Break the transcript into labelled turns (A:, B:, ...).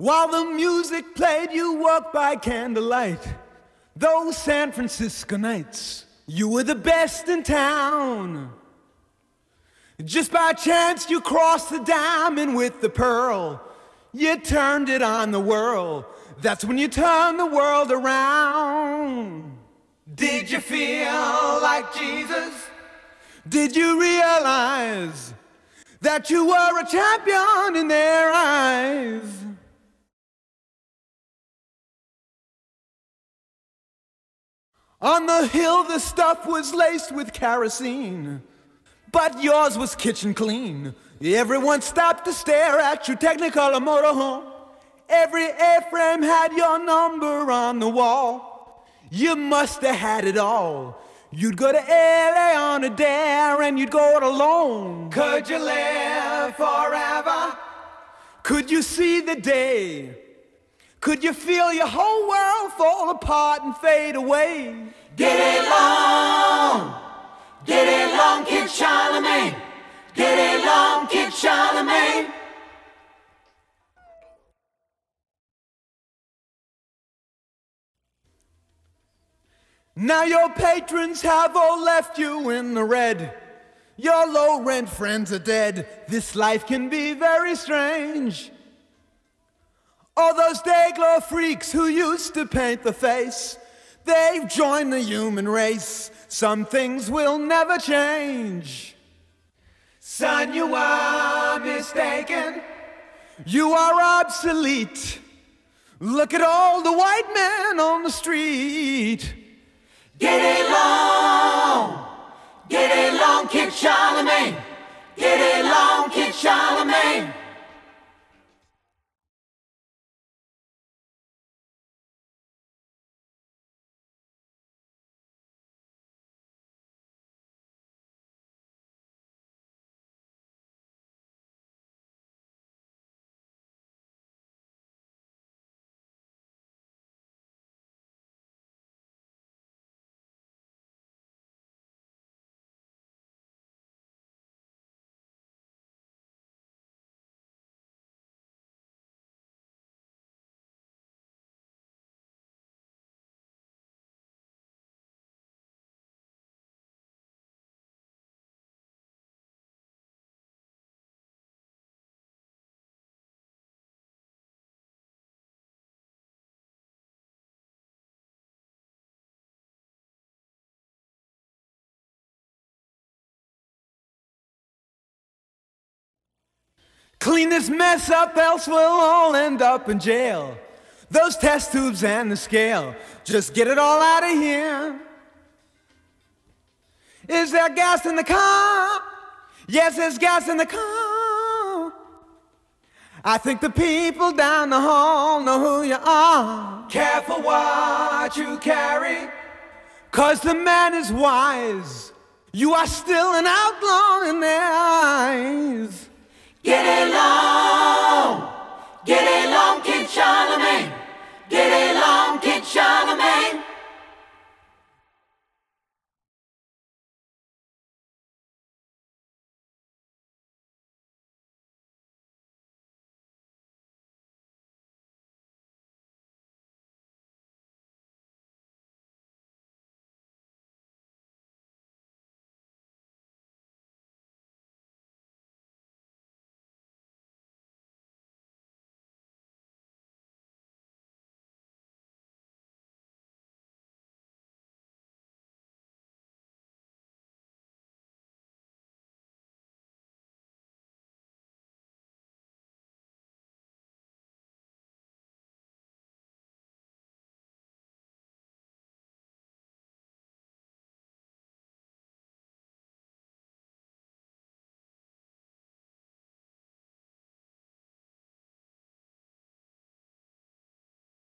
A: While the music played, you walked by candlelight. Those San Francisco nights, you were the best in town. Just by chance you crossed the diamond with the pearl. You turned it on the world. That's when you turned the world around. Did you feel like Jesus? Did you realize that you were a champion in their eyes? On the hill the stuff was laced with kerosene, but yours was kitchen clean. Everyone stopped to stare at your Technicolor motorhome. Every A-frame had your number on the wall. You must have had it all. You'd go to LA on a dare and you'd go it alone. Could you live forever? Could you see the day? Could you feel your whole world fall apart and fade away?
B: Get it long, Kid Charlemagne. Get it long, Kid Charlemagne.
A: Now your patrons have all left you in the red. Your low-rent friends are dead. This life can be very strange. All those day-glow freaks who used to paint the face, they've joined the human race. Some things will never change. Son, you are mistaken. You are obsolete. Look at all the white men on the street.
B: Get it long, Kid Charlemagne. Get it long, Kid Charlemagne.
A: Clean this mess up, else we'll all end up in jail. Those test tubes and the scale, just get it all out of here. Is there gas in the car? Yes, there's gas in the car. I think the people down the hall know who you are.
B: Careful what you carry,
A: 'cause the man is wise. You are still an outlaw in their eyes.
B: get it long.